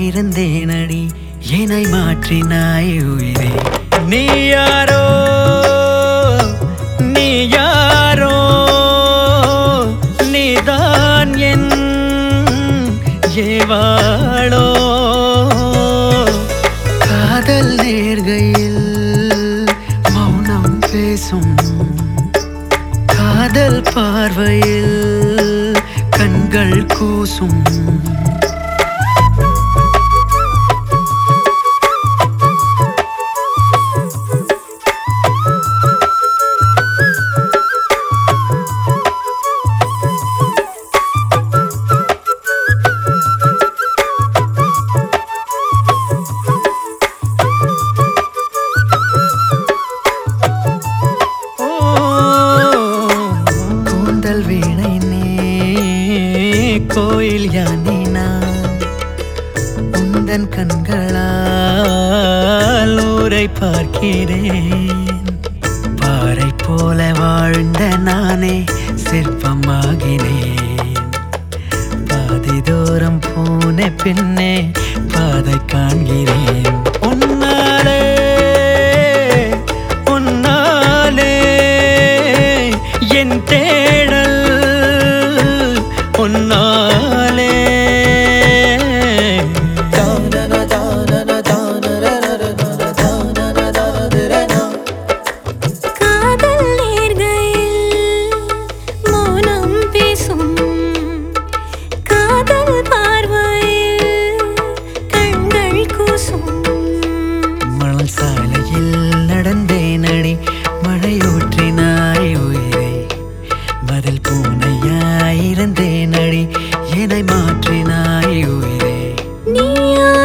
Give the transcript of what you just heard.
இருந்தேனடி என்னை மாற்றினாய் உயிரே நீ யாரோ நீ யாரோ நீதான் என் ஏவாளோ காதல் நேர்கையில் மௌனம் பேசும் காதல் பார்வையில் கண்கள் கூசும் கோயில் யானே நான் உந்தன் கண்களால் ஊரை பார்க்கிறேன் பாறை போல வாழ்ந்த நானே சிற்பமாகினேன் பாதி தூரம் போன பின்னே பாதை காண்கிறேன் உன்னாலே உன்னாலே என் தேடல் உன்னாலே காதல் நேர்கையில் மௌனம் பேசும் காதல் பார்வையில் கண்கள் கூசும் மணல் சாலையில் நடந்தேனடி மழையூற்றினாய் உயிரை பதில் பூனையாயிருந்தேனடி என்னை மாற்றினாய் உயிரே நீ